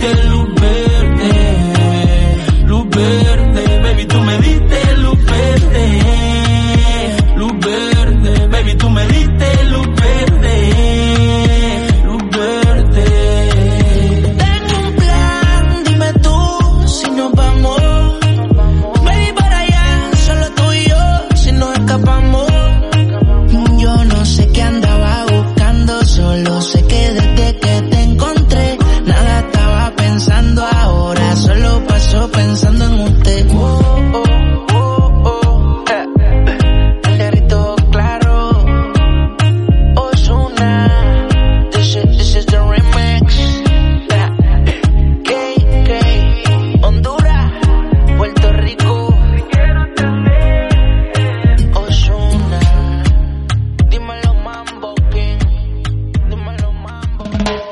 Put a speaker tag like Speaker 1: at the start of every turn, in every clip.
Speaker 1: diste luz verde, baby, tú me diste luz verde, baby, tú me diste luz verde.
Speaker 2: Tengo un plan, dime tú si nos vamos, baby, para allá, solo tú y yo, si nos escapamos. Yo no sé qué andaba buscando, solo sé que desde que te encontré, nada estaba pensando ahora, solo paso pensando en usted. El negrito claro, Ozuna, this is the remix. KK, Honduras, Puerto Rico, Ozuna, dímelo Mambo King, dímelo Mambo.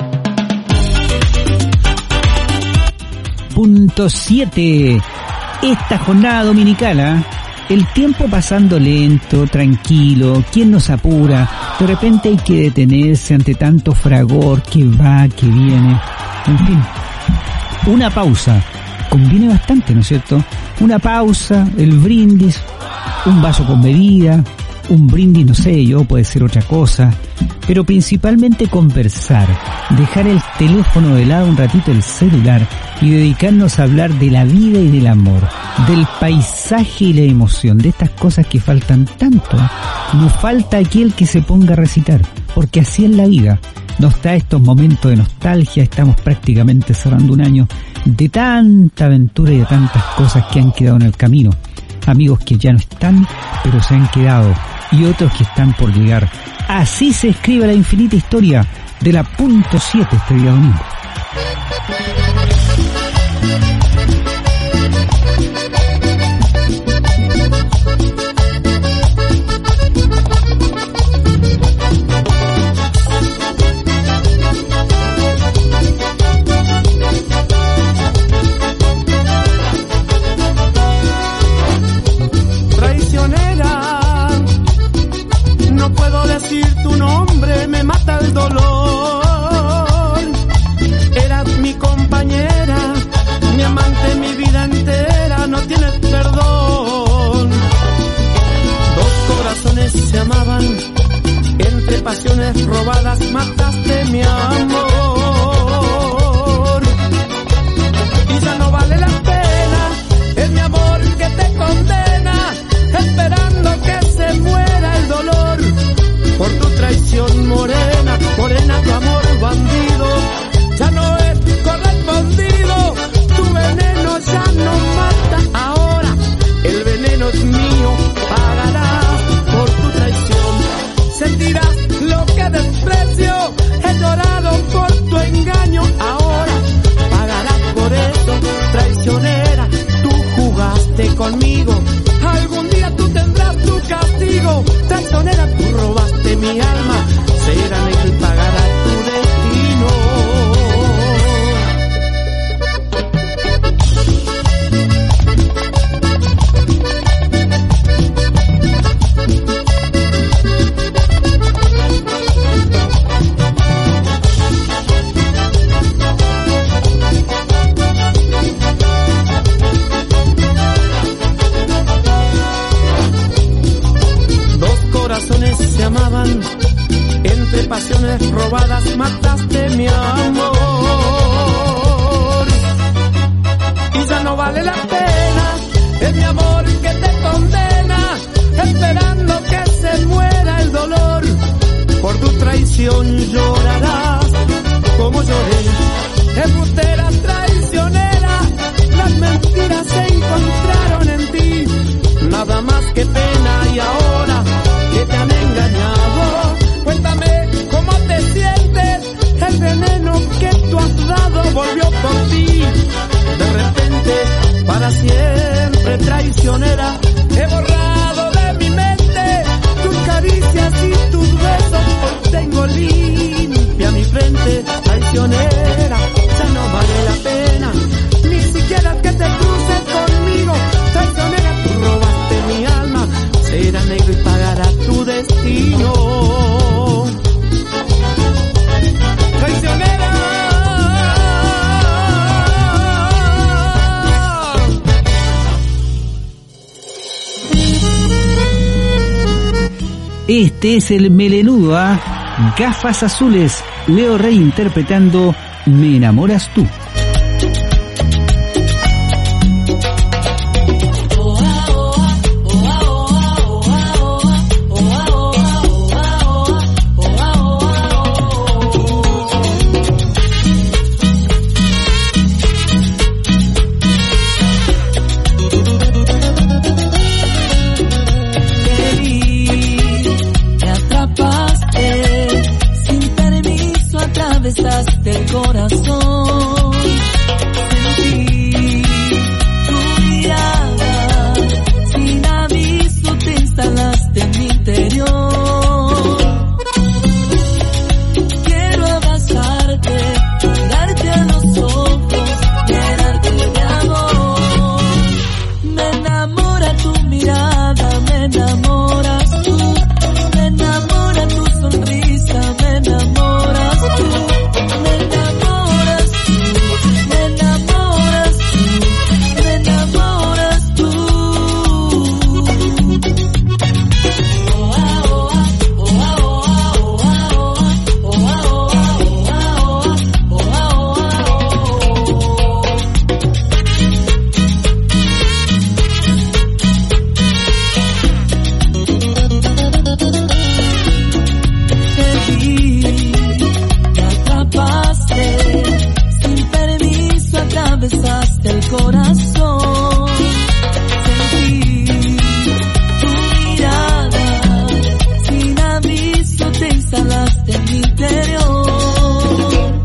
Speaker 3: Punto 7. Esta jornada dominicana, el tiempo pasando lento, tranquilo, ¿quién nos apura? De repente hay que detenerse ante tanto fragor que va, que viene. En fin, una pausa conviene bastante, ¿no es cierto? Una pausa, el brindis, un vaso con bebida, un brindis, no sé yo, puede ser otra cosa, pero principalmente conversar, dejar el teléfono de lado un ratito, el celular, y dedicarnos a hablar de la vida y del amor, del paisaje y la emoción, de estas cosas que faltan tanto. Nos falta aquel que se ponga a recitar, porque así es la vida. Nos da estos momentos de nostalgia, estamos prácticamente cerrando un año de tanta aventura y de tantas cosas que han quedado en el camino. Amigos que ya no están, pero se han quedado, y otros que están por llegar. Así se escribe la infinita historia de la punto 7 este día domingo.
Speaker 1: Tu nombre me mata el dolor. Eras mi compañera, mi amante, mi vida entera, no tienes perdón. Dos corazones se amaban, entre pasiones robadas mataste mi amor. Y ya no vale la pena, es mi amor que te condena, esperando que se muera el dolor. Por tu traición morena, morena tu amor bandido, ya no es correspondido, tu veneno ya no mata ahora, el veneno es mío, pagarás por tu traición, sentirás lo que desprecio, he llorado por tu engaño ahora, pagarás por eso, traicionera, tú jugaste conmigo, algún día tú tendrás tu castigo, traicionera, tú robaste mi alma, será él pagará tu destino. Se amaban, entre pasiones robadas mataste mi amor. Y ya no vale la pena, es mi amor que te condena, esperando que se muera el dolor. Por tu traición llorarás, como lloré, embustera, traicionera, las mentiras se encontraron en ti, nada más que pena y ahora que te han engañado, cuéntame cómo te sientes, el veneno que tú has dado volvió por ti, de repente, para siempre traicionera, he borrado de mi mente tus caricias y tus besos, hoy tengo limpia mi frente, traicionera,
Speaker 3: Este es el melenudo, Gafas Azules, Leo Rey interpretando Me enamoras tú.
Speaker 4: Besaste el corazón, sentí tu mirada, sin aviso te instalaste en mi interior. Quiero abrazarte, mirarte a los ojos, llenarte de amor. Me enamora tu mirada, me enamoras tú, me enamora tu sonrisa, me enamoras tú. Besaste el corazón, sentí tu mirada, sin aviso te instalaste en mi interior.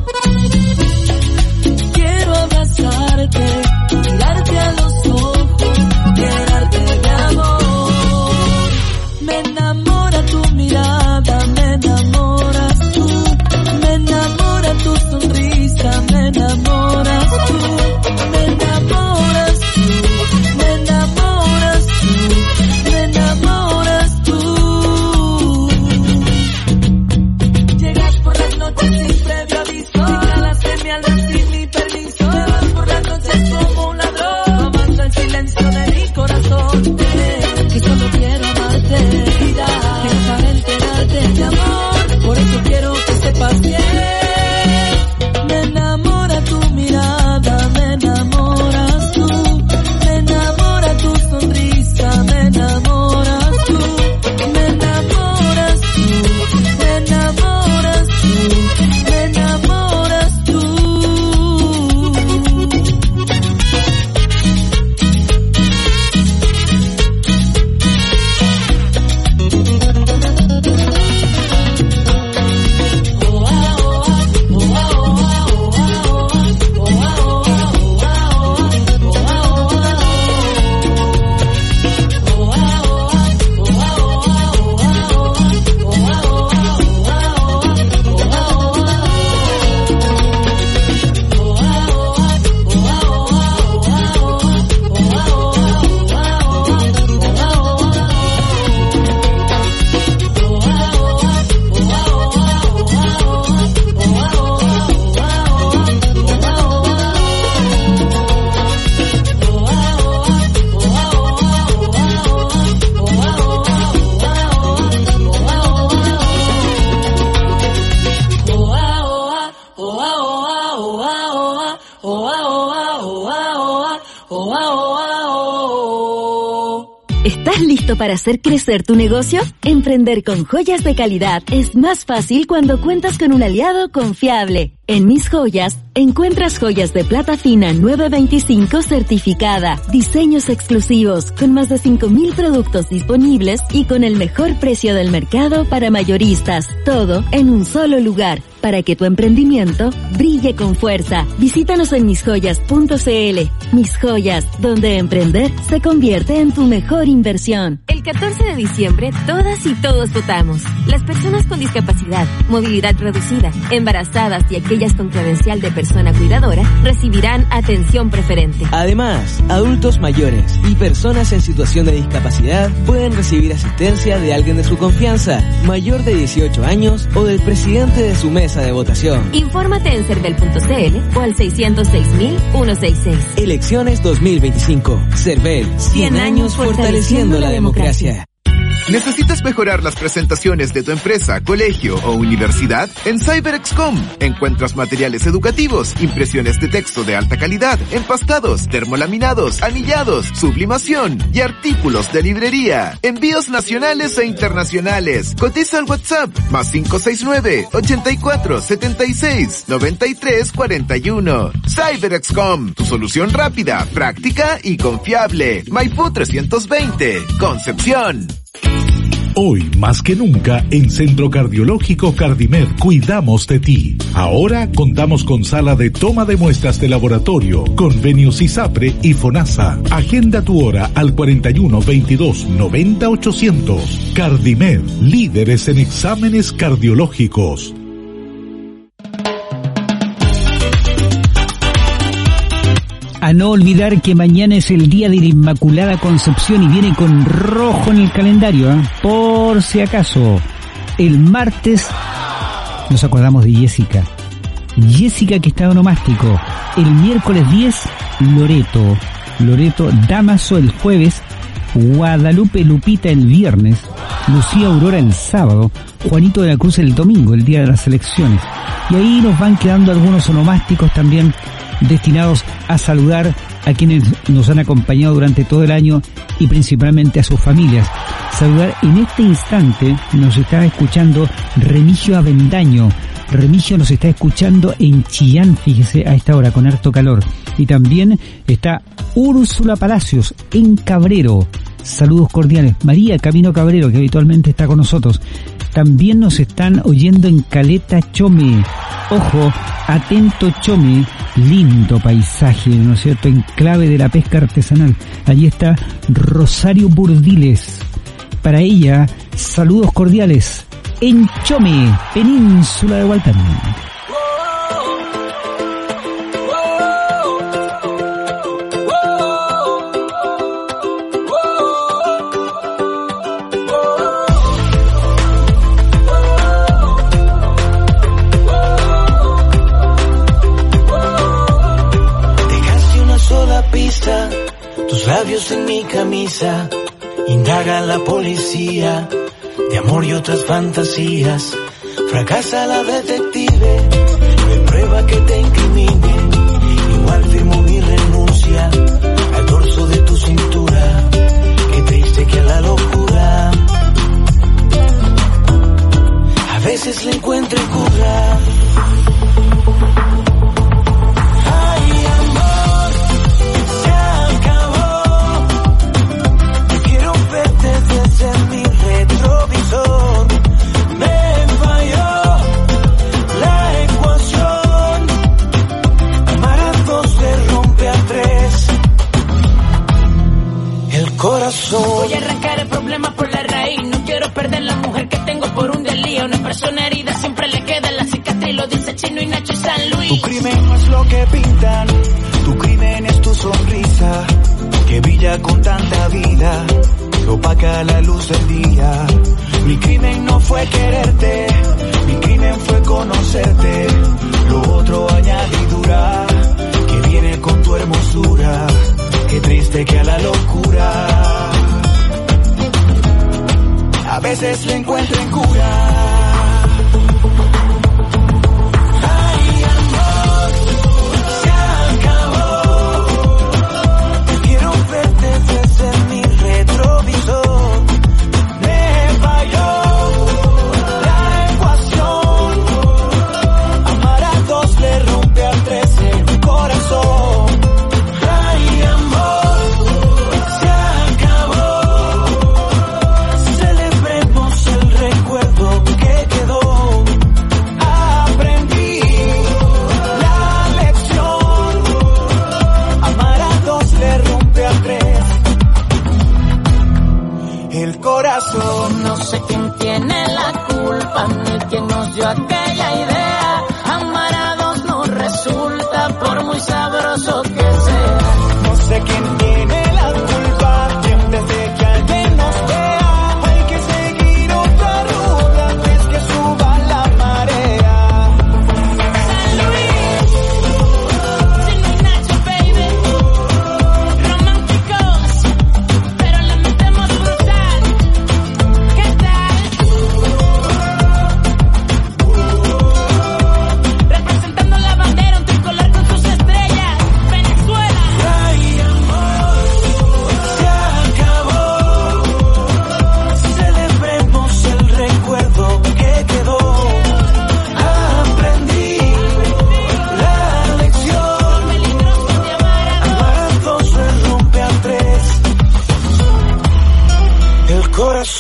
Speaker 4: Quiero abrazarte, mirarte a los ojos, llenarte de amor. Me enamora tu mirada, me enamoras tú, me enamora tu sonrisa, me enamoras tú.
Speaker 5: ¿Estás listo para hacer crecer tu negocio? Emprender con joyas de calidad es más fácil cuando cuentas con un aliado confiable. En Mis Joyas, encuentras joyas de plata fina 925 certificada, diseños exclusivos, con más de 5,000 productos disponibles y con el mejor precio del mercado para mayoristas. Todo en un solo lugar, para que tu emprendimiento brille con fuerza. Visítanos en misjoyas.cl. Mis Joyas, donde emprender se convierte en tu mejor inversión.
Speaker 6: El 14 de diciembre, todas y todos votamos. Las personas con discapacidad, movilidad reducida, embarazadas y aquellas con credencial de persona cuidadora recibirán atención preferente.
Speaker 7: Además, adultos mayores y personas en situación de discapacidad pueden recibir asistencia de alguien de su confianza, mayor de 18 años o del presidente de su mesa de votación.
Speaker 6: Infórmate en cervel.cl o al 606.166.
Speaker 7: Elecciones 2025. Cervel, 100 años fortaleciendo la democracia.
Speaker 8: ¿Necesitas mejorar las presentaciones de tu empresa, colegio o universidad? En CyberXCom encuentras materiales educativos, impresiones de texto de alta calidad, empastados, termolaminados, anillados, sublimación y artículos de librería. Envíos nacionales e internacionales. Cotiza al WhatsApp +569 84 76 93 41. CyberXCom, tu solución rápida, práctica y confiable. Maipú 320, Concepción.
Speaker 9: Hoy, más que nunca, en Centro Cardiológico Cardimed cuidamos de ti. Ahora contamos con sala de toma de muestras de laboratorio, convenios ISAPRE y FONASA. Agenda tu hora al 41 22 90 800. Cardimed, líderes en exámenes cardiológicos.
Speaker 3: A no olvidar que mañana es el día de la Inmaculada Concepción y viene con rojo en el calendario, ¿eh? Por si acaso. El martes nos acordamos de Jessica. Jessica que está onomástico. El miércoles 10, Loreto Damaso el jueves, Guadalupe Lupita el viernes, Lucía Aurora el sábado, Juanito de la Cruz el domingo, el día de las elecciones. Y ahí nos van quedando algunos onomásticos también destinados a saludar a quienes nos han acompañado durante todo el año y principalmente a sus familias. Saludar en este instante, nos está escuchando Remigio Avendaño. Remigio nos está escuchando en Chillán, fíjese, a esta hora con harto calor. Y también está Úrsula Palacios en Cabrero. Saludos cordiales. María Camino Cabrero, que habitualmente está con nosotros. También nos están oyendo en Caleta Chome. Ojo, atento Chome, lindo paisaje, ¿no es cierto? Enclave de la pesca artesanal. Allí está Rosario Burdiles. Para ella, saludos cordiales en Chome, península de Hualtán.
Speaker 2: Tus labios en mi camisa, indaga la policía, de amor y otras fantasías, fracasa la detective, no hay prueba que te incrimine, igual firmo mi renuncia, al dorso de tu cintura, qué triste que a la locura, a veces le encuentro cura. En mi retrovisor me falló la ecuación. Amar a dos se rompe a tres. El corazón.
Speaker 10: Voy a arrancar el problema por la raíz. No quiero perder la mujer que tengo por un delío. Una persona herida siempre le queda la cicatriz. Lo dice Chino y Nacho y San Luis.
Speaker 2: Tu crimen no es lo que pintan. Tu crimen es tu sonrisa que brilla con tanta vida, opaca la luz del día. Mi crimen no fue quererte, mi crimen fue conocerte. Lo otro añadidura que viene con tu hermosura. Qué triste que a la locura a veces le encuentren cura.
Speaker 10: No sé quién tiene la culpa, ni quién nos dio aquella idea. Amar a dos no resulta, por muy sabroso que sea.
Speaker 2: No sé quién tiene la culpa, quien desde que alguien nos vea. Hay que seguir otra ruta antes que suba la marea.
Speaker 10: San Luis, Chino y Nacho, baby. Románticos, pero le metemos brutal.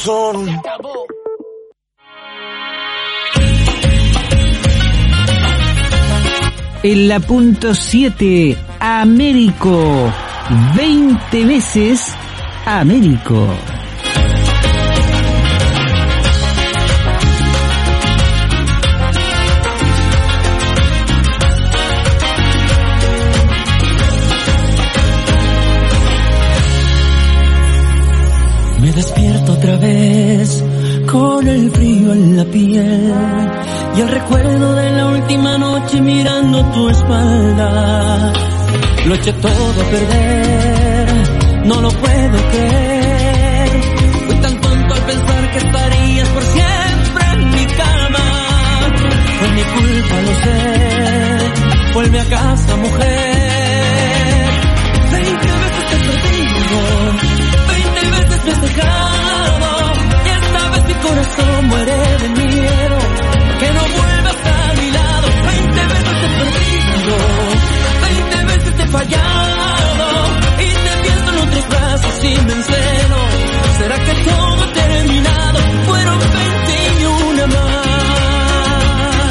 Speaker 11: corazón.
Speaker 3: En la punto 7, Américo. 20 veces Américo.
Speaker 4: Me despierto otra vez con el frío en la piel y el recuerdo de la última noche mirando tu espalda. Lo eché todo a perder, no lo puedo creer. Fui tan tonto al pensar que estarías por siempre en mi cama. Fue mi culpa, lo sé. Vuelve a casa, mujer. 20 veces te he perdido, 20 veces me has dejado, y esta vez mi corazón muere de miedo que no vuelvas a mi lado. 20 veces te he perdido, 20 veces te he fallado, y te pienso en otros brazos y me encelo. ¿Será que todo ha terminado? Fueron 21 más.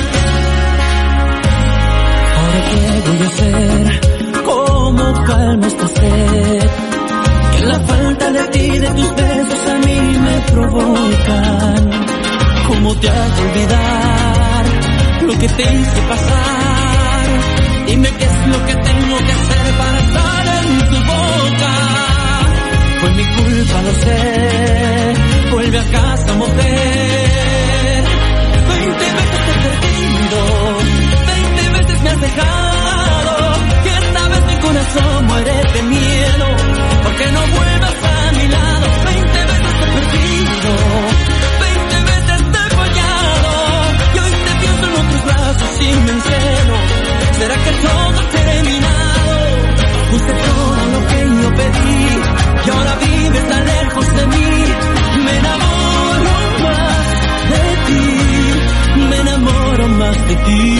Speaker 4: Ahora qué voy a hacer, cómo calmo esta sed, que la falta de ti, de tus besos a mí me provocan. ¿Cómo te hago olvidar lo que te hice pasar? Dime qué es lo que tengo que hacer para estar en tu boca. Fue mi culpa, lo sé. Vuelve a casa, mujer. 20 veces te he perdido, 20 veces me has dejado, y esta vez mi corazón muere de miedo porque no vuelvas a mi lado. 20 veces te he perdido, 20 veces te he fallado, y hoy te pienso en otros brazos y me encelo. ¿Será que todo ha terminado? Puse todo lo que yo pedí y ahora vives tan lejos de mí. Me enamoro más de ti, me enamoro más de ti.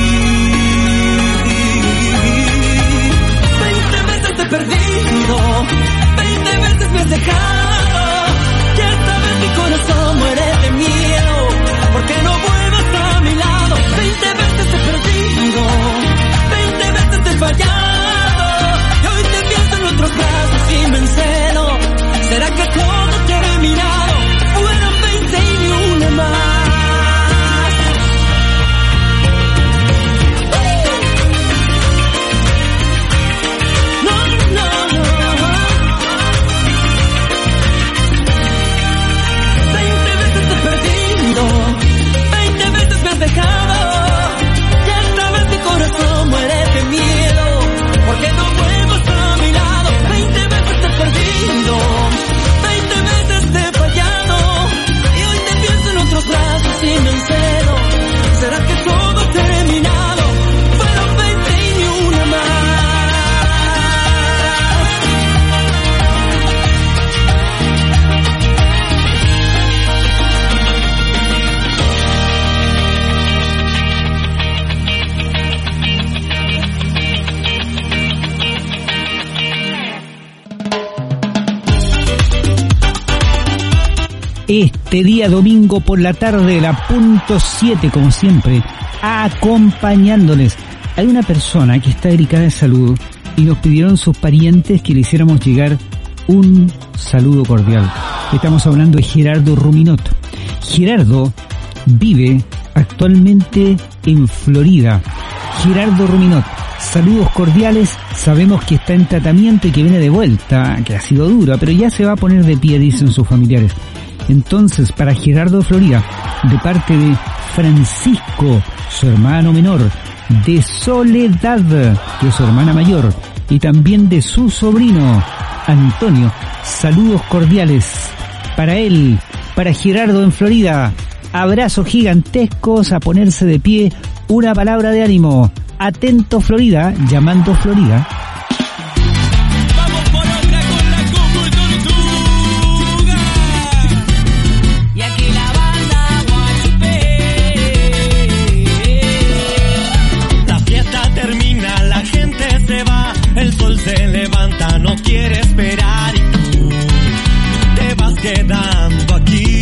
Speaker 4: 20 veces te he perdido, 20 veces me has dejado, y esta vez mi corazón muere de miedo porque no vuelvas a mi lado. 20 veces te he perdido, 20 veces te he fallado, y hoy te pienso en otros brazos y me encelo. ¿Será que todo ha terminado? Fueron 20 y una más. Dejado, y esta vez mi corazón muere de miedo porque no vuelvas a mi lado. 20 veces te he perdido, 20 veces te he fallado, y hoy te pienso en otros brazos y me encelo. ¿Será que todo ha terminado? Fueron 21 más.
Speaker 3: Este día domingo por la tarde, la punto 7, como siempre, acompañándoles. Hay una persona que está delicada de salud y nos pidieron sus parientes que le hiciéramos llegar un saludo cordial. Estamos hablando de Gerardo Ruminot. Gerardo vive actualmente en Florida. Gerardo Ruminot, saludos cordiales. Sabemos que está en tratamiento y que viene de vuelta, que ha sido dura, pero ya se va a poner de pie, dicen sus familiares. Entonces, para Gerardo de Florida, de parte de Francisco, su hermano menor, de Soledad, que es su hermana mayor, y también de su sobrino, Antonio, saludos cordiales para él, para Gerardo en Florida. Abrazos gigantescos, a ponerse de pie, una palabra de ánimo. Atento Florida, llamando Florida.
Speaker 12: El sol se levanta, no quiere esperar y tú te vas quedando aquí.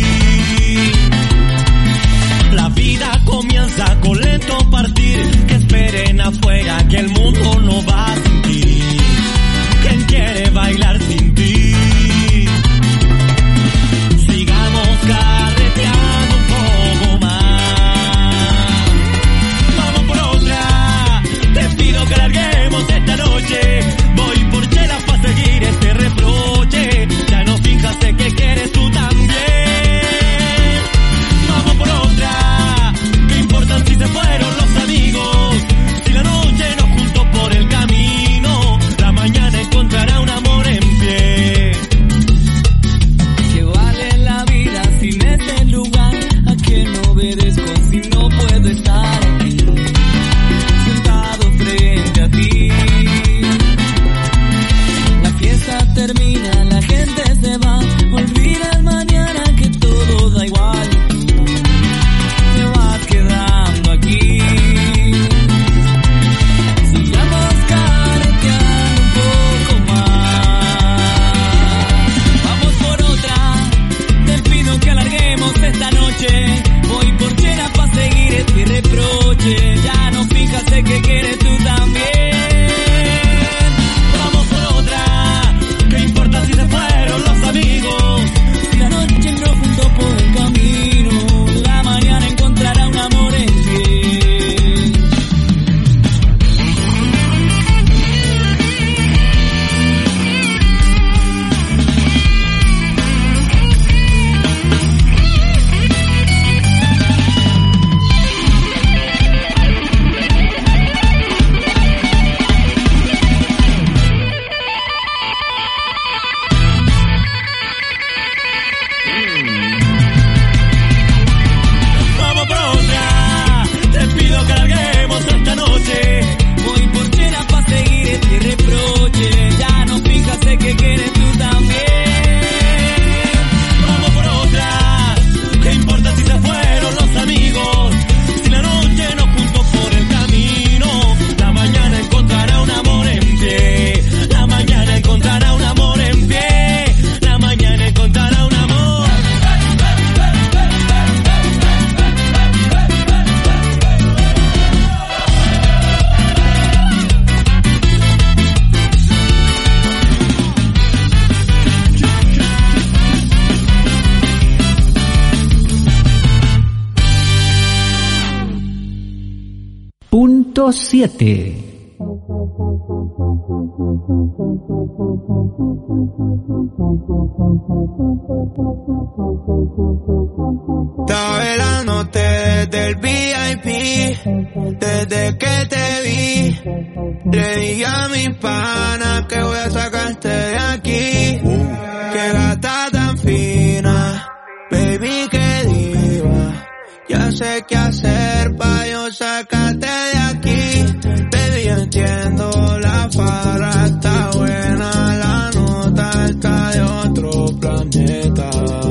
Speaker 3: 927.
Speaker 11: Estaba velándote desde el VIP, desde que te vi. Le dije a mi pana que voy a sacarte de aquí. Que gata tan fina, baby, que diva. Ya sé qué hacer pa' yo sacarte de aquí. Baby, yo entiendo, la farra está buena, la nota está de otro planeta.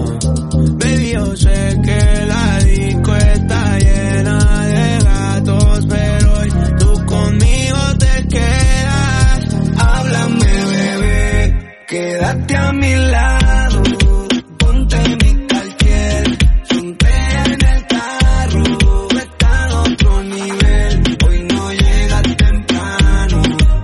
Speaker 11: Baby, yo sé que la disco está llena de gatos, pero hoy tú conmigo te quedas. Háblame, bebé, quédate a mi lado, ponte mi Cartier, frontea en el carro, está a otro nivel, hoy no llegas temprano.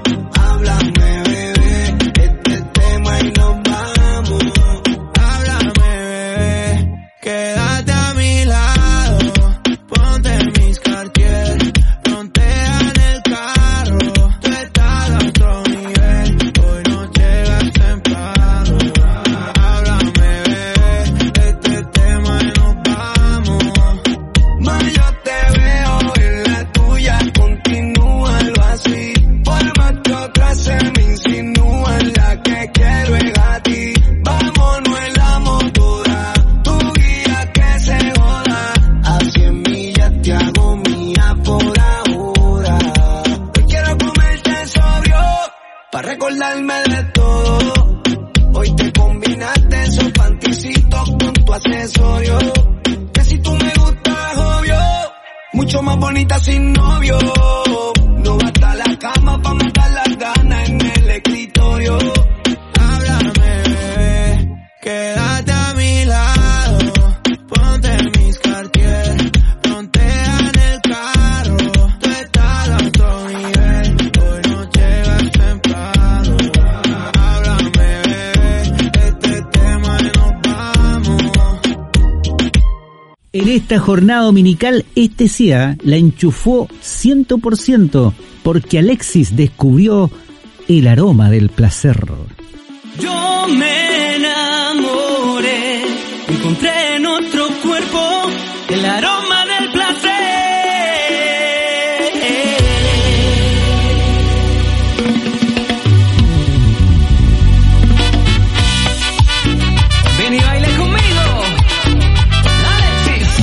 Speaker 11: Háblame, bebé, este tema y nos vamos. Háblame, bebé, quédate a mi lado, ponte mis Cartier, frontea en el carro, tú estás a otro nivel, hoy no llegas temprano. Háblame, bebé, este tema y nos vamos. Ma, yo te veo en la tuya, continúalo así, por más que otras se me insinúan, la que quiero es a ti. Vámonos en la motora, tu guía que se joda, a 100 millas te hago mía por ahora. Hoy quiero comerte sobrio, pa' recordarme de todo. Hoy te combinaste esos panticitos con tu accesorio, que si tú me gustas, obvio, mucho más bonita sin novio. No basta la cama pa' matar las ganas en el escritorio. Háblame, bebé, quédate a mi lado, ponte mis Cartier, frontea en el carro, tú estás a otro nivel, hoy no llegas temprano. Háblame, bebé, este tema y nos vamos.
Speaker 3: En esta jornada dominical, CIA la enchufó 100%, porque Alexis descubrió el aroma del placer.
Speaker 12: Yo me enamoré, encontré en otro cuerpo el aroma del placer. Ven y baila conmigo, Alexis.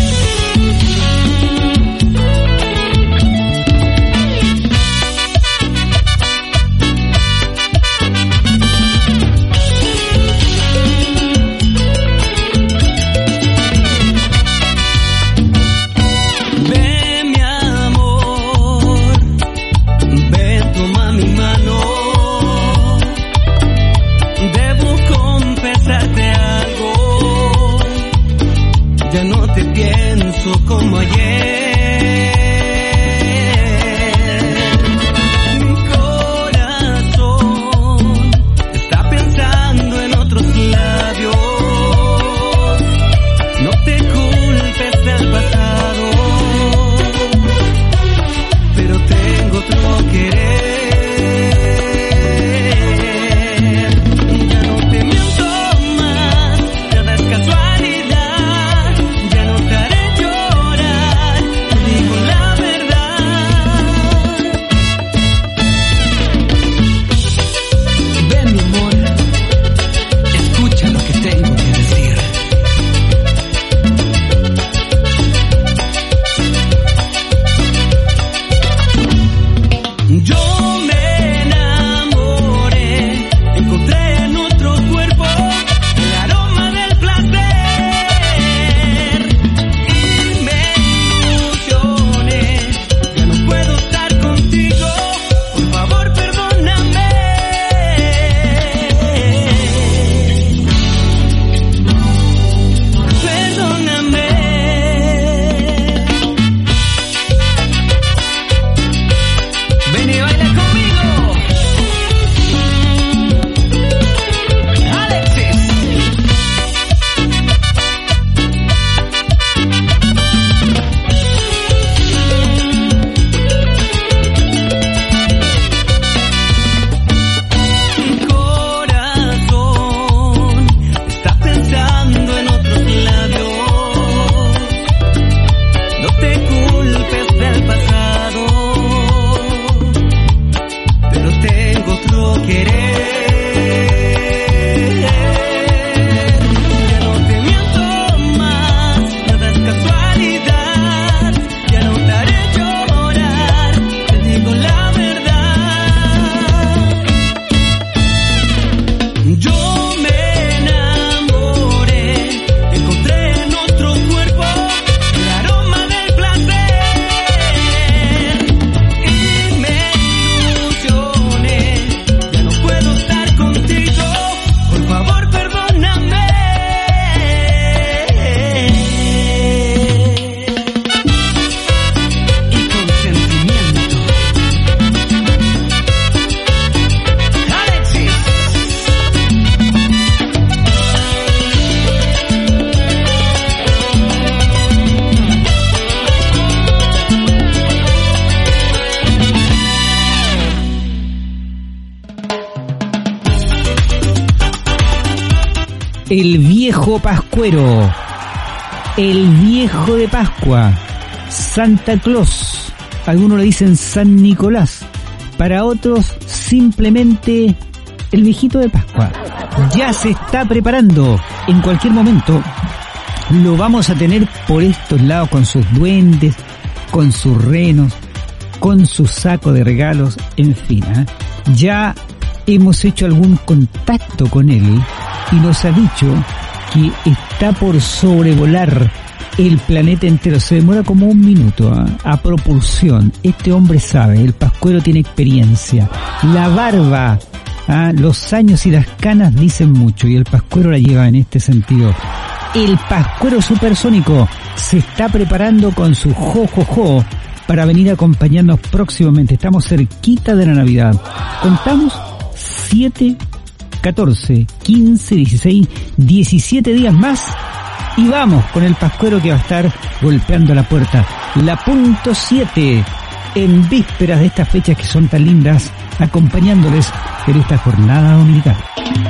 Speaker 3: el viejo pascuero, el viejo de Pascua, Santa Claus, algunos le dicen San Nicolás, para otros simplemente el viejito de Pascua. Ya se está preparando, en cualquier momento lo vamos a tener por estos lados con sus duendes, con sus renos, con su saco de regalos, en fin, ya hemos hecho algún contacto con él y nos ha dicho que está por sobrevolar el planeta entero. Se demora como un minuto a propulsión. Este hombre sabe, el pascuero tiene experiencia. La barba, los años y las canas dicen mucho y el pascuero la lleva en este sentido. El pascuero supersónico se está preparando con su jojojo para venir a acompañarnos próximamente. Estamos cerquita de la Navidad. Contamos 7, 14, 15, 16, 17 días más y vamos con el pascuero que va a estar golpeando la puerta. La punto 7 en vísperas de estas fechas que son tan lindas, acompañándoles en esta jornada dominical.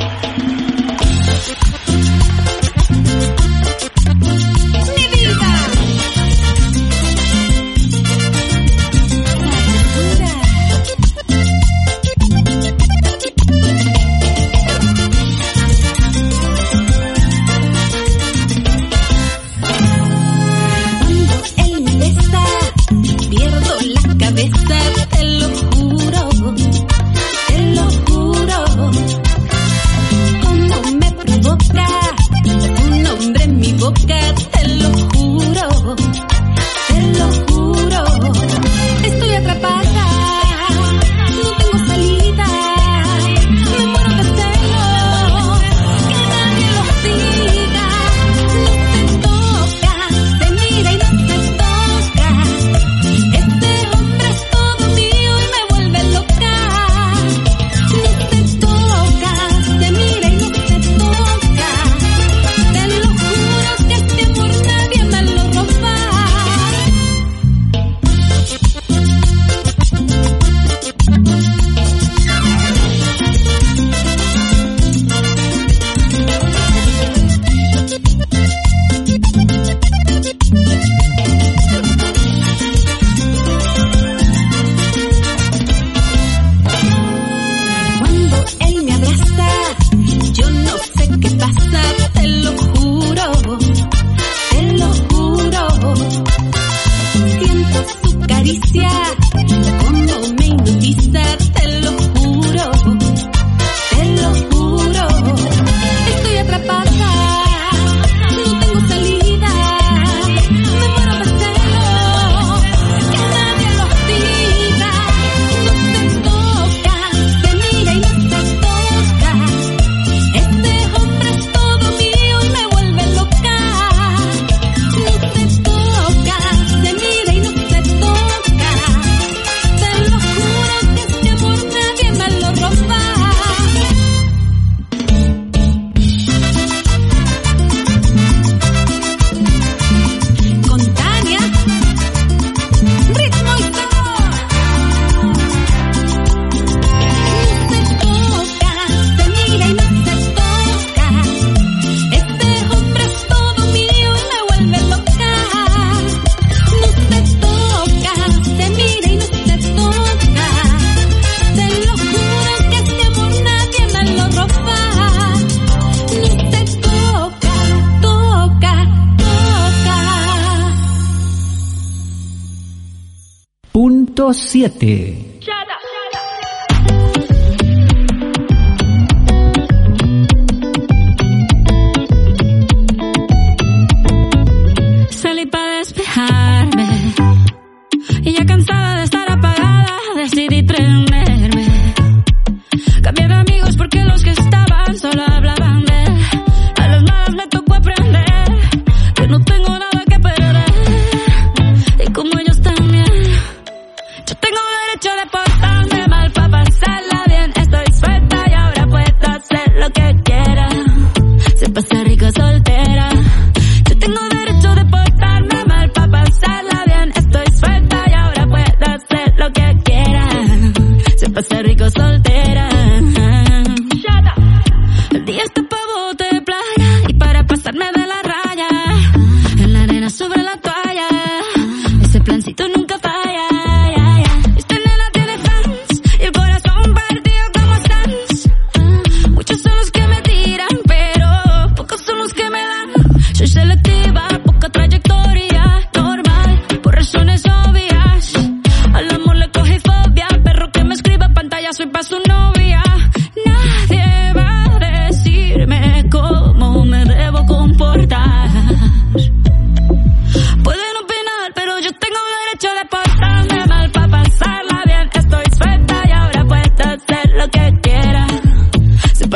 Speaker 3: Punto 7.
Speaker 13: Salí para despejarme y ya cansada de estar apagada decidí prenderme. Cambié de amigos porque los que estaban solo hablaban de él. A las malas me tocó aprender que no tengo nada que perder y como ellos también. Yo tengo derecho de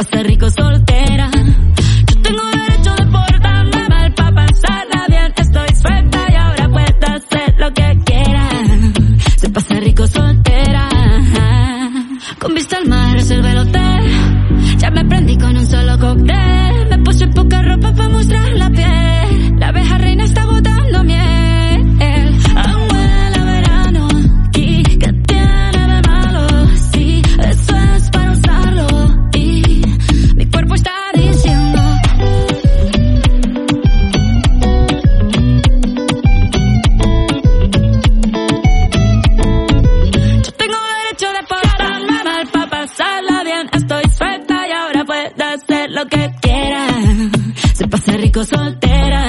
Speaker 13: pasa rico soltera. Yo tengo derecho de portarme mal pa' pasarla bien. Estoy suelta y ahora puedo hacer lo que quiera. Se pasa rico soltera. Con vista al mar reservé el hotel. Ya me prendí con un solo cóctel. Me puse poca ropa pa' mostrar la piel. La abeja reina está botando miel. Aún huele a verano. ¿Qué tiene de malo? Sí, eso es para usarlo. Y mi cuerpo está diciendo: yo tengo derecho de portarme mal pa' pasarla bien. Estoy suelta y ahora puedo hacer lo que quiera. Se pasa rico soltera.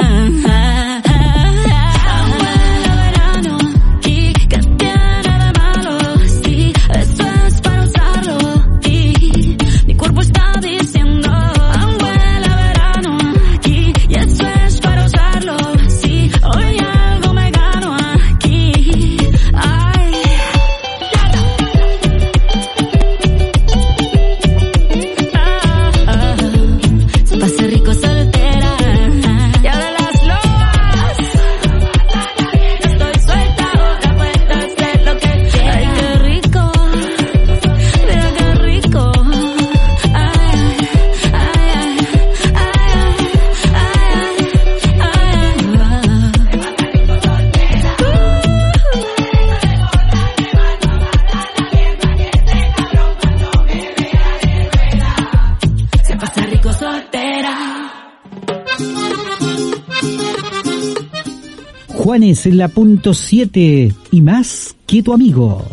Speaker 3: Juanes en la punto 7 y más que tu amigo.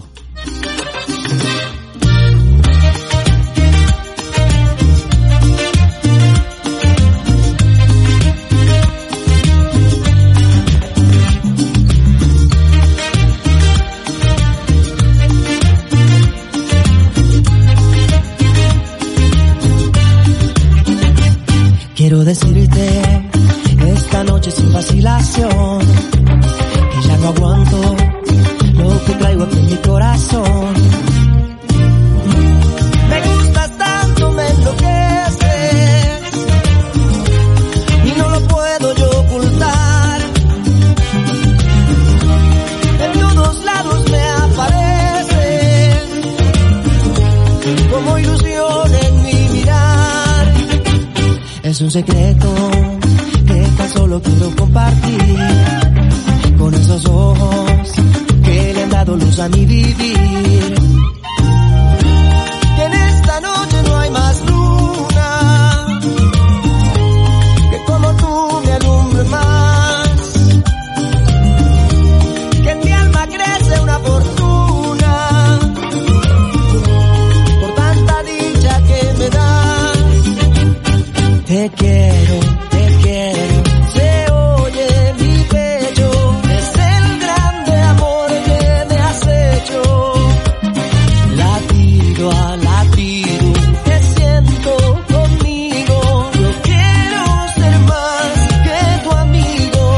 Speaker 14: Quiero decirte esta noche sin vacilación que ya no aguanto lo que traigo aquí en mi corazón. Me gustas tanto, me enloqueces y no lo puedo yo ocultar. En todos lados me apareces como ilusión en mi mirar. Es un secreto que tan solo quiero compartir con esos ojos que le han dado luz a mi vivir. Que en esta noche no hay más luna que como tú me alumbre más. Que en mi alma crece una fortuna por tanta dicha que me das. Te quiero, te quiero. Se oye mi pecho, es el grande amor que me has hecho. Latido a latido, te siento conmigo. Yo quiero ser más que tu amigo.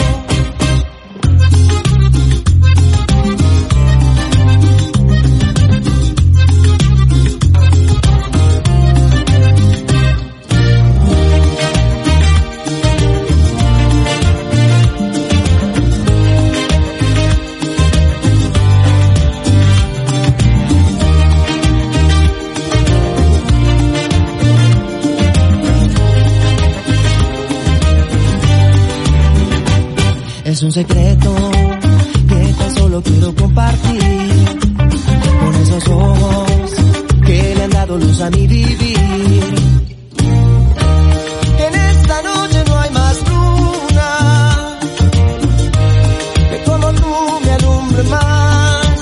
Speaker 14: Es un secreto que tan solo quiero compartir con esos ojos que le han dado luz a mi vivir. Que en esta noche no hay más luna que como tú me alumbre más.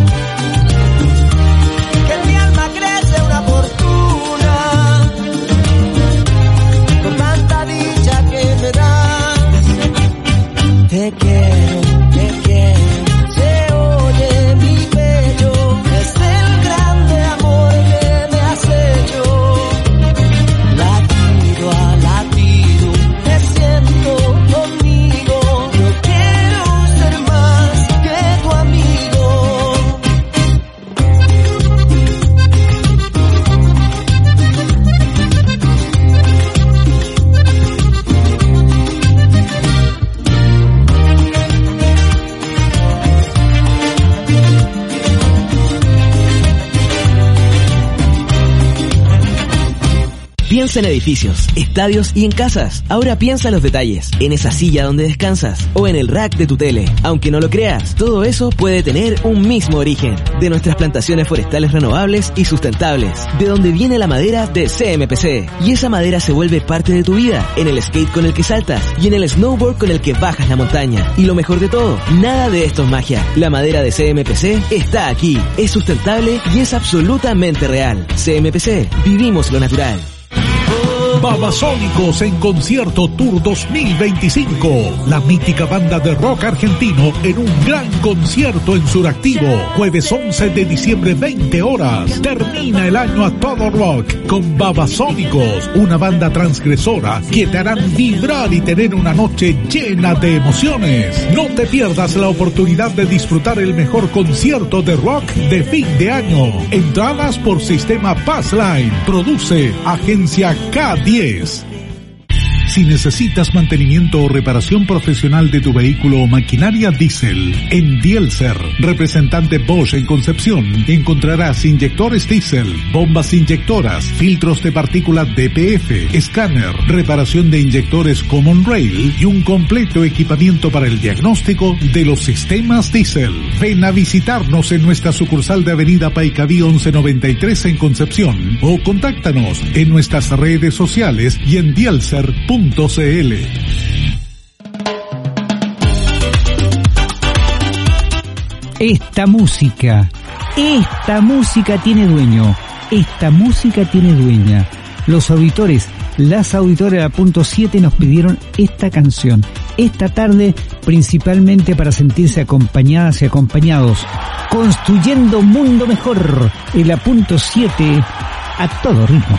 Speaker 14: Que en mi alma crece una fortuna por tanta dicha que me das. Te quiero, te quiero. Se oye mi pecho, es el grande amor que me has hecho.
Speaker 7: Piensa en edificios, estadios y en casas. Ahora piensa en los detalles, en esa silla donde descansas o en el rack de tu tele. Aunque no lo creas, todo eso puede tener un mismo origen. De nuestras plantaciones forestales renovables y sustentables. De donde viene la madera de CMPC. Y esa madera se vuelve parte de tu vida, en el skate con el que saltas y en el snowboard con el que bajas la montaña. Y lo mejor de todo, nada de esto es magia. La madera de CMPC está aquí, es sustentable y es absolutamente real. CMPC, vivimos lo natural.
Speaker 9: Babasónicos en Concierto Tour 2025. La mítica banda de rock argentino en un gran concierto en Suractivo. Jueves 11 de diciembre, 20 horas. Termina el año a todo rock con Babasónicos, una banda transgresora que te harán vibrar y tener una noche llena de emociones. No te pierdas la oportunidad de disfrutar el mejor concierto de rock de fin de año. Entradas por sistema Passline. Produce Agencia K10. Si necesitas mantenimiento o reparación profesional de tu vehículo o maquinaria diésel, en Dielser, representante Bosch en Concepción, encontrarás inyectores diésel, bombas inyectoras, filtros de partículas DPF, escáner, reparación de inyectores Common Rail y un completo equipamiento para el diagnóstico de los sistemas diésel. Ven a visitarnos en nuestra sucursal de Avenida Paicaví 1193 en Concepción o contáctanos en nuestras redes sociales y en dielser.cl.
Speaker 3: Esta música tiene dueño. Esta música tiene dueña. Los auditores, las auditoras de la Punto 7 nos pidieron esta canción. Esta tarde, principalmente para sentirse acompañadas y acompañados. Construyendo un mundo mejor. En la Punto 7 a todo ritmo.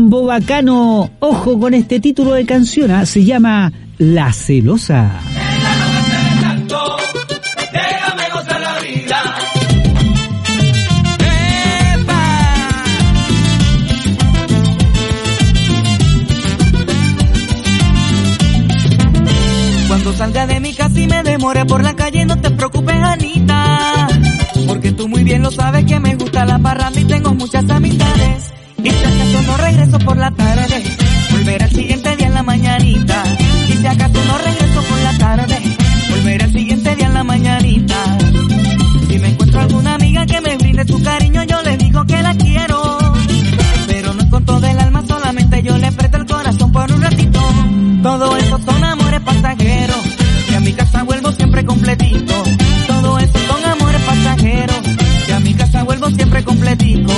Speaker 3: Combo Bacano. Ojo con este título de canción, ¿eh? Se llama La Celosa.
Speaker 12: Déjame gozar la vida.
Speaker 2: Cuando salga de mi casa y me demore por la calle, no te preocupes, Anita, porque tú muy bien lo sabes que me gusta la parranda y tengo muchas amistades. Y si acaso no regreso por la tarde, volveré al siguiente día en la mañanita. Y si acaso no regreso por la tarde, volveré al siguiente día en la mañanita. Si me encuentro alguna amiga que me brinde su cariño, yo le digo que la quiero, pero no con todo el alma, solamente yo le presto el corazón por un ratito. Todo eso son amores pasajeros, y a mi casa vuelvo siempre completito. Todo eso son amores pasajeros, y a mi casa vuelvo siempre completico.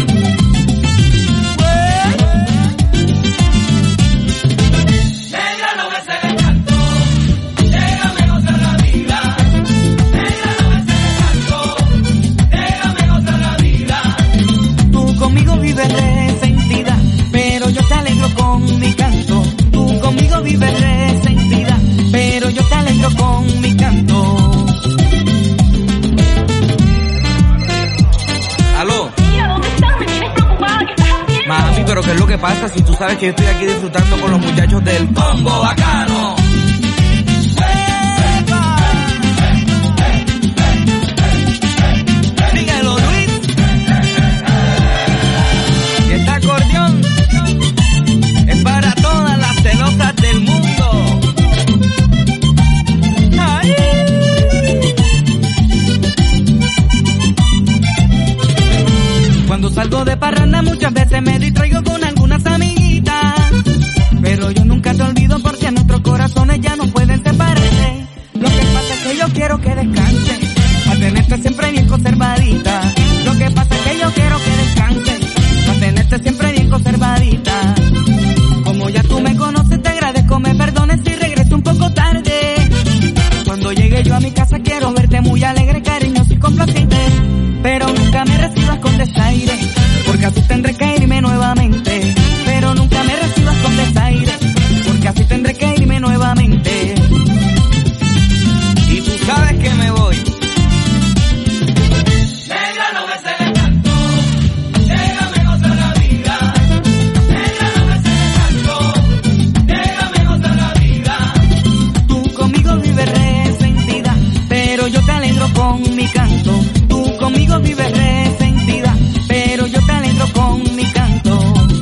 Speaker 12: Negra, no me se le canto, déjame gozar la vida. Negra, no me se le canto, déjame gozar la vida.
Speaker 2: Tú conmigo vives resentida, pero yo te alegro con mi canto. Tú conmigo vives resentida, pero yo te alegro con mi canto.
Speaker 15: Aló.
Speaker 16: Mira, ¿dónde estás? Me tienes preocupada. ¿Qué estás haciendo?
Speaker 15: Mami, pero ¿qué es lo que pasa? Si tú sabes que yo estoy aquí disfrutando con los muchachos del Combo Bacano.
Speaker 2: Dígalo, Luis. Y este acordeón es para todas las celosas del mundo. ¡Ay! Cuando salgo de parranda muchas veces me distraigo con algunas amiguitas, pero yo nunca te olvido porque nuestros corazones ya no pueden separarse. Lo que pasa es que yo quiero que descansen, para tenerte siempre bien conservadita. Lo que pasa es que yo quiero que descansen, para tenerte siempre bien conservadita. Como ya tú me conoces, te agradezco, me perdones si regreso un poco tarde. Cuando llegue yo a mi casa quiero verte muy alegre, cariñoso y complaciente, pero nunca me recibas con desaire, porque así tendré que irme nuevamente. Pero nunca me recibas con desaire, porque así tendré que irme nuevamente. Y tú sabes que me voy.
Speaker 12: Negra, no me se le canto, déjame gozar la vida. Negra, no me se le canto, déjame gozar la vida.
Speaker 2: Tú conmigo vives resentida, pero yo te alegro con mi canto. Tú conmigo vives resentida, pero yo te alegro con mi canto.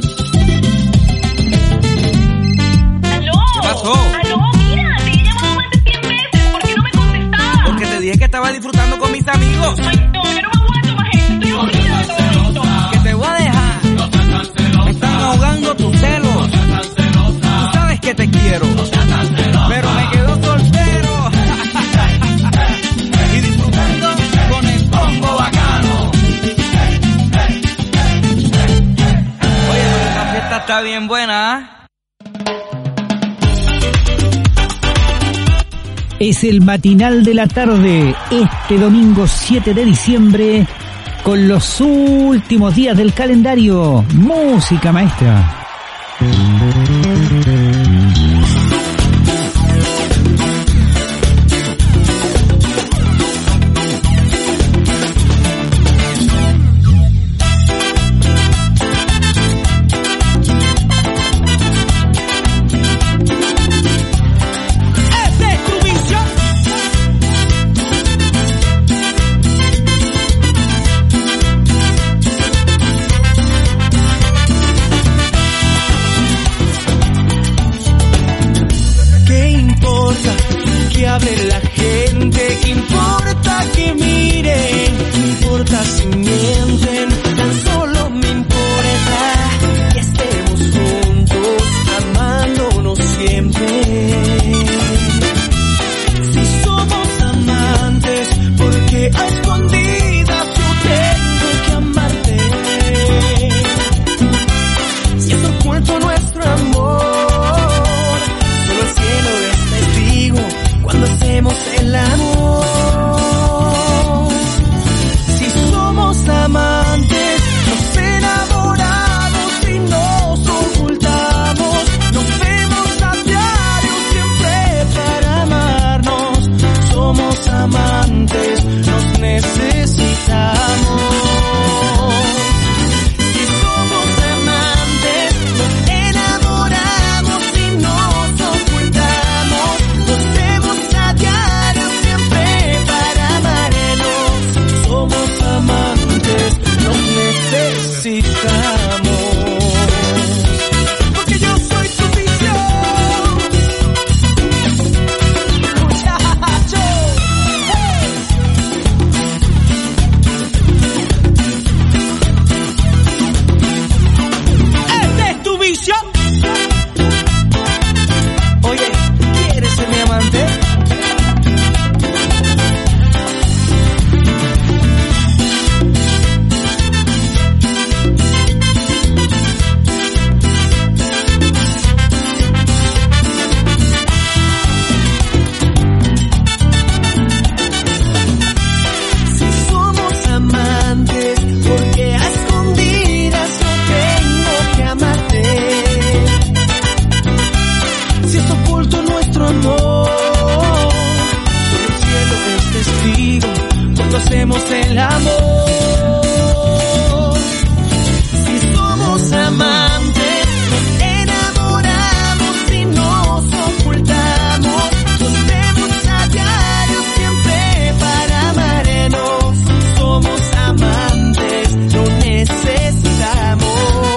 Speaker 16: ¿Aló?
Speaker 15: ¿Qué pasó?
Speaker 16: ¿Aló? Mira, te he llamado más de 100 veces. ¿Por qué no me contestabas?
Speaker 15: Porque te dije que estaba disfrutando con mis amigos.
Speaker 16: Ay, no, yo no me aguanto más esto. Estoy aburrida de todo esto.
Speaker 2: Que te voy a dejar. Me están ahogando tus celos. Tú sabes que te quiero, pero me quedo soltero y disfrutando con el Combo Bacano.
Speaker 15: Oye, pero esta fiesta está bien buena, ¿eh?
Speaker 3: Es el matinal de la tarde, este domingo 7 de diciembre, con los últimos días del calendario. Música, maestra.
Speaker 1: hacemos el amor. Si somos amantes, nos enamoramos y nos ocultamos. Nos vemos a diario siempre para amarnos. Somos amantes, lo necesitamos.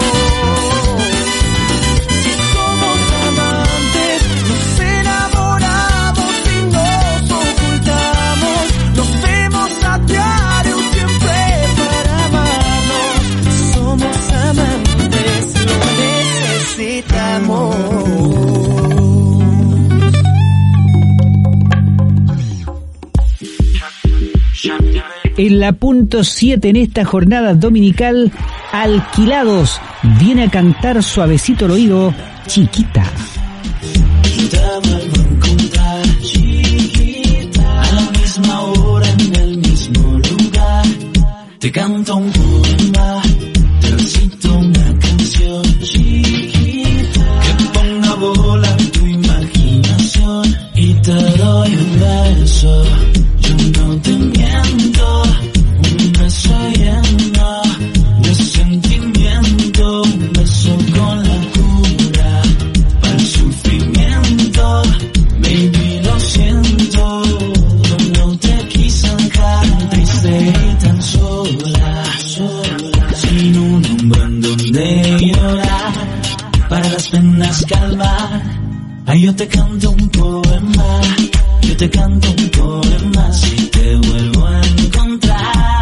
Speaker 3: En la punto 7 en esta jornada dominical, Alquilados viene a cantar suavecito al oído, Chiquita.
Speaker 4: Te vuelvo a encontrar, chiquita, a la misma hora en el mismo lugar. Te canto un poema, te recito una canción, chiquita, que ponga a volar tu imaginación. Y te doy un beso, yo no te miento, un beso lleno de sentimiento, un beso con la cura para el sufrimiento. Baby, lo siento, yo no te quise dejar triste y tan sola, sin un hombro en donde llorar, para las penas calmar. Ay, yo te canto un poema, yo te canto un poema, si te vuelvo a encontrar.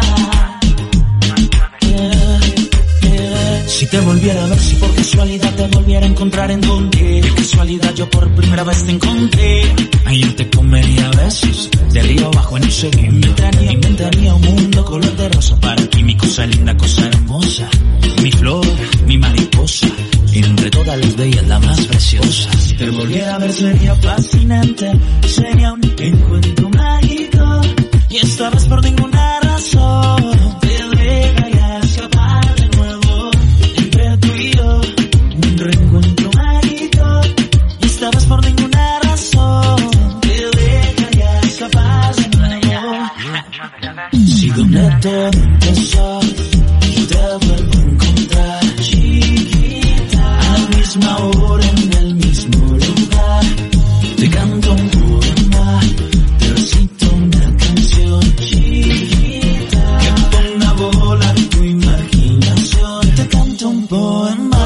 Speaker 4: Si te volviera a ver, si por casualidad te volviera a encontrar, en donde de casualidad yo por primera vez te encontré. Ay, yo te comería besos, de arriba abajo en un segundo. Inventaría un mundo color de rosa para ti, mi cosa linda, cosa hermosa, mi flor, mi mariposa, entre todas las bellas la más preciosa. Si te volviera a ver sería fascinante, sería un encuentro mágico, y esta vez por ninguna razón te dejaría escapar de nuevo. Entre tú y yo, un reencuentro mágico, y esta vez por ninguna razón te dejaría escapar de nuevo. Si donde todo empezó, yo te vuelvo a encontrar, chiquita, a la misma hora en el mismo lugar. Te canto un poema, te recito una canción, chiquita, que ponga a volar tu imaginación. Te canto un poema,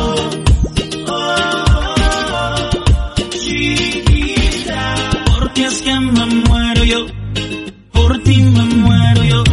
Speaker 4: chiquita, porque es que me muero yo, por ti me muero yo.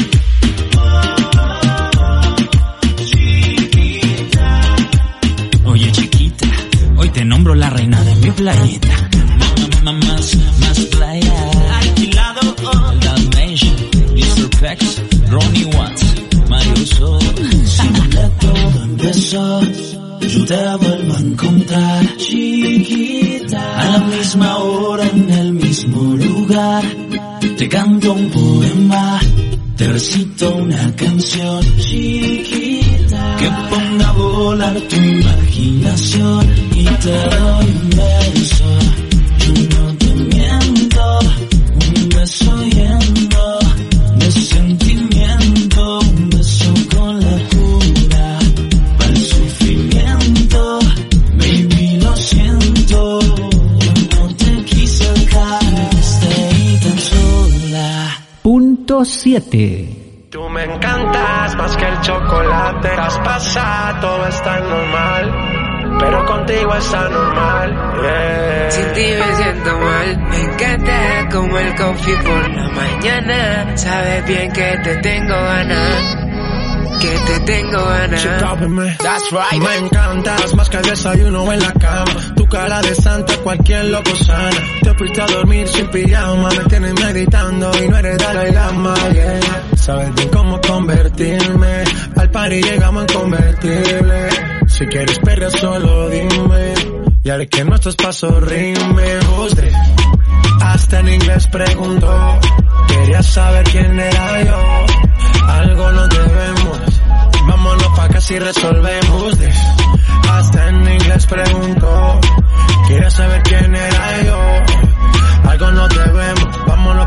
Speaker 4: Oye chiquita, hoy te nombro la reina de mi playita. Más playa. Alquilado, Love Nation, Mr. Pex, Ronnie Watts, Mario Sol. Si donde todo empezó, yo te vuelvo a encontrar, chiquita, a la misma hora en el mismo lugar. Te canto un poema, te recito una canción, chiquita, que ponga a volar tu imaginación. Y te doy un beso, yo no te miento, un beso lleno de sentimiento, un beso con la cura para el sufrimiento. Baby, lo siento, yo no te quise dejar triste y tan sola.
Speaker 3: Punto 7.
Speaker 17: Tú me encantas más que el chocolate. Traspasa, todo está normal, pero contigo está normal, yeah.
Speaker 18: Sin ti me siento mal. Me encanta como el coffee por la mañana. Sabes bien que te tengo ganas, que te tengo ganas.
Speaker 17: That's right. Me encantas más que el desayuno en la cama. Tu cara de santa, cualquier loco sana. Te fuiste a dormir sin pijama, me tienes meditando y no eres Dalai Lama, yeah. Sabes bien cómo convertirme, al party llegamos en convertible. Si quieres perder solo dime, y haré que nuestros pasos rimen. Usted hasta en inglés preguntó, quería saber quién era yo. Algo nos debemos, vámonos pa' casa y resolvemos. Hasta en inglés preguntó, quería saber quién era yo. Algo nos debemos, vámonos pa' casa y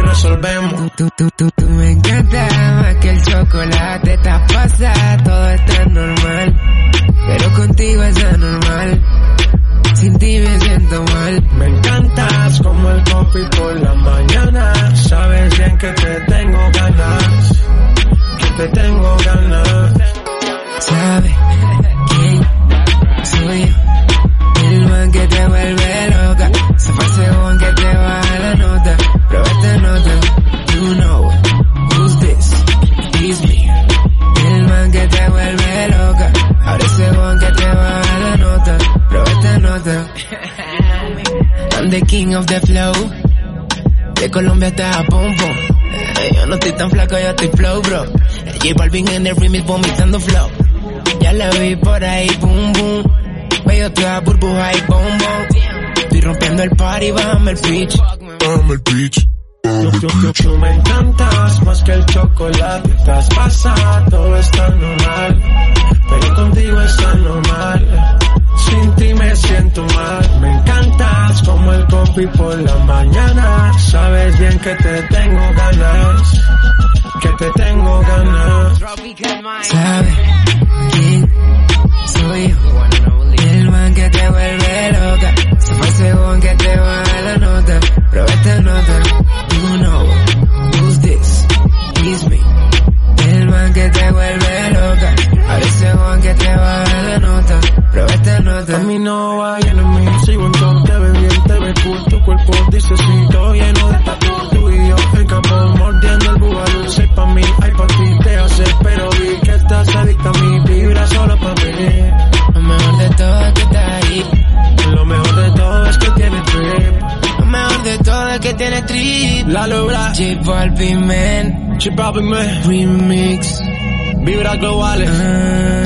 Speaker 17: resolvemos.
Speaker 18: Tú me encanta más que el chocolate. Estás pasada, todo está normal, pero contigo es anormal. Sin ti me siento mal.
Speaker 17: Me encantas como el coffee por la mañana. Sabes bien que te tengo ganas, que te tengo ganas.
Speaker 18: ¿Sabe quién soy yo? El man que te vuelve loca. Se fue según que te baja la nota. Prueba esta nota. You know who's this? It's me. El man que te vuelve loca. Ahora según que te baja la nota. Prueba esta nota. I'm the king of the flow. De Colombia hasta Japón, yo no estoy tan flaco, yo estoy flow, bro. J Balvin en el remix vomitando flow. Ya la vi por ahí, boom, boom. Veo toda burbuja y bombón. Estoy rompiendo el party, bájame el pitch.
Speaker 17: Bájame el pitch. Tú me encantas más que el chocolate. Estás pasada, todo está normal, pero contigo es anormal. Sin ti me siento mal. Me encantas como el coffee por la mañana. Sabes bien que te tengo ganas, que te tengo ganas.
Speaker 18: ¿Sabe quién soy yo? El man que te vuelve loca. Se fue según que te baja la nota. Prueba esta nota. You know who's this? It's me. El man que te vuelve loca. A veces según que te baja la nota. Prueba esta nota.
Speaker 17: A mí no vayan a mí. Sigo en top, te ve bien, te ve cool. Tu cuerpo dice sí, todo lleno de tatu. Tú y yo en Japón mordiendo el bubalú. Sé pa' mí, ay pa' ti te hace. Pero vi que estás adicta a mí. Vibra solo pa' venir.
Speaker 18: Lo mejor de todo es que estás ahí.
Speaker 17: Lo mejor de todo es que tiene trip.
Speaker 18: Lo mejor de todo es que tiene trip.
Speaker 17: La logra
Speaker 18: J Balvin, man.
Speaker 17: J Balvin, man.
Speaker 18: Remix.
Speaker 17: Vibra globales.